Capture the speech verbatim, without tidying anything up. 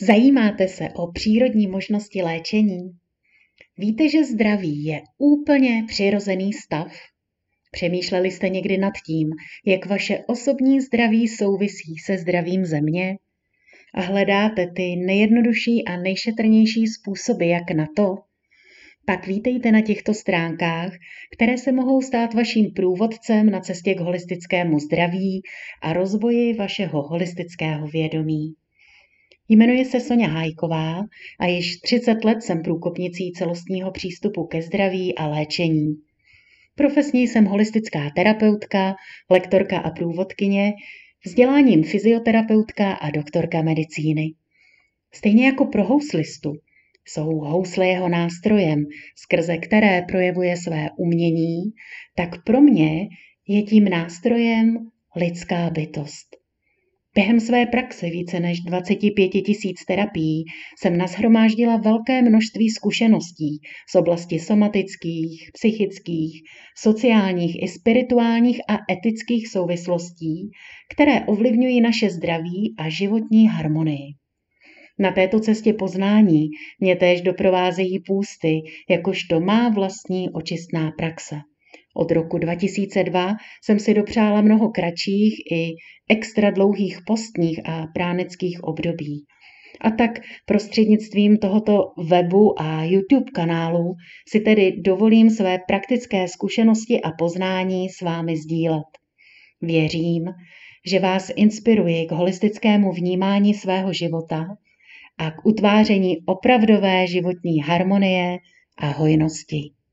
Zajímáte se o přírodní možnosti léčení? Víte, že zdraví je úplně přirozený stav? Přemýšleli jste někdy nad tím, jak vaše osobní zdraví souvisí se zdravím země? A hledáte ty nejjednodušší a nejšetrnější způsoby, jak na to? Pak vítejte na těchto stránkách, které se mohou stát vaším průvodcem na cestě k holistickému zdraví a rozvoji vašeho holistického vědomí. Jmenuji se Soňa Hájková a již třicet let jsem průkopnicí celostního přístupu ke zdraví a léčení. Profesně jsem holistická terapeutka, lektorka a průvodkyně, vzděláním fyzioterapeutka a doktorka medicíny. Stejně jako pro houslistu jsou housle jeho nástrojem, skrze které projevuje své umění, tak pro mě je tím nástrojem lidská bytost. Během své praxe více než dvacet pět tisíc terapií jsem nashromáždila velké množství zkušeností z oblasti somatických, psychických, sociálních i spirituálních a etických souvislostí, které ovlivňují naše zdraví a životní harmonii. Na této cestě poznání mě též doprovázejí půsty, jakožto má vlastní očistná praxe. Od roku dva tisíce dva jsem si dopřála mnoho kratších i extra dlouhých postních a pránických období. A tak prostřednictvím tohoto webu a YouTube kanálu si tedy dovolím své praktické zkušenosti a poznání s vámi sdílet. Věřím, že vás inspiruji k holistickému vnímání svého života a k utváření opravdové životní harmonie a hojnosti.